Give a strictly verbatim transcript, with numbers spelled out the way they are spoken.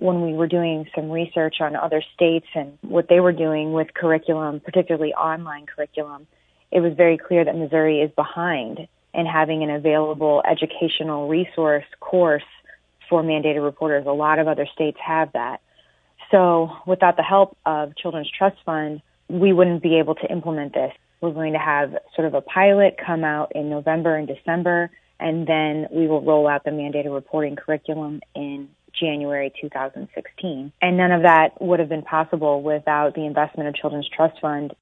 when we were doing some research on other states and what they were doing with curriculum, particularly online curriculum, it was very clear that Missouri is behind in having an available educational resource course for mandated reporters. A lot of other states have that. So without the help of Children's Trust Fund, we wouldn't be able to implement this. We're going to have sort of a pilot come out in November and December, and then we will roll out the mandated reporting curriculum in January two thousand sixteen. And none of that would have been possible without the investment of Children's Trust Fund.